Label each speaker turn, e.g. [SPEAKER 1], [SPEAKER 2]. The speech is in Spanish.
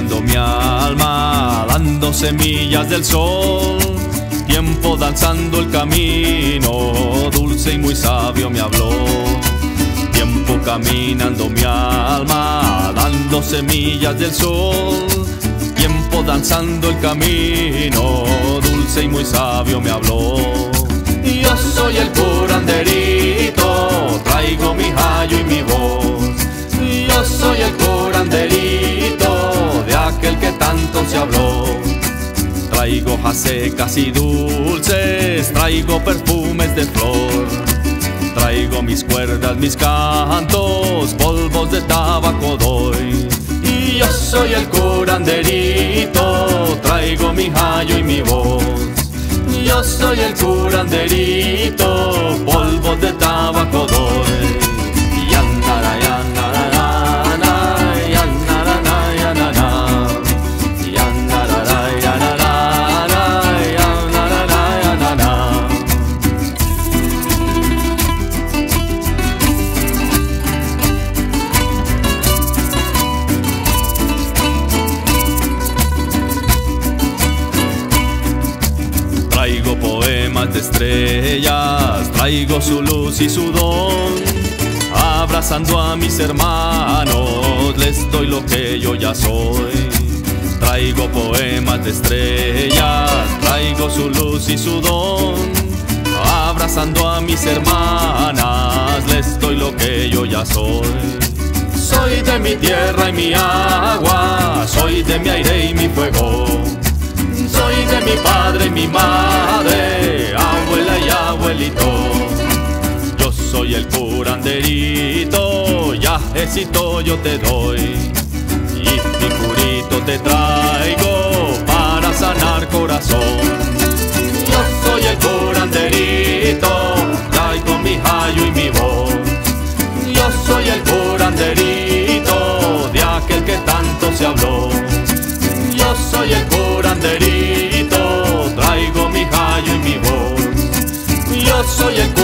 [SPEAKER 1] caminando mi alma, dando semillas del sol. Tiempo danzando el camino, dulce y muy sabio me habló. Tiempo caminando mi alma, dando semillas del sol. Tiempo danzando el camino, dulce y muy sabio me habló. Yo soy el curanderito, traigo mi jayo y mi voz. Yo soy el curanderito de aquel que tanto se habló. Traigo hojas secas y dulces, traigo perfumes de flor. Traigo mis cuerdas, mis cantos, polvos de tabaco doy. Y yo soy el curanderito, traigo mi jayo y mi voz. Yo soy el curanderito, polvos de tabaco doy. Traigo poemas de estrellas, traigo su luz y su don. Abrazando a mis hermanos, les doy lo que yo ya soy. Traigo poemas de estrellas, traigo su luz y su don. Abrazando a mis hermanas, les doy lo que yo ya soy. Soy de mi tierra y mi agua, soy de mi aire y mi fuego. Soy de mi padre y mi madre, abuela y abuelito. Yo soy el curanderito, yajecito yo te doy. Y mi curito te traigo para sanar corazón. Yo soy el curanderito, traigo mi jayo y mi voz. Yo soy el curanderito de aquel que tanto se habló. Yo soy el curanderito, traigo mi jayo y mi voz. Yo soy el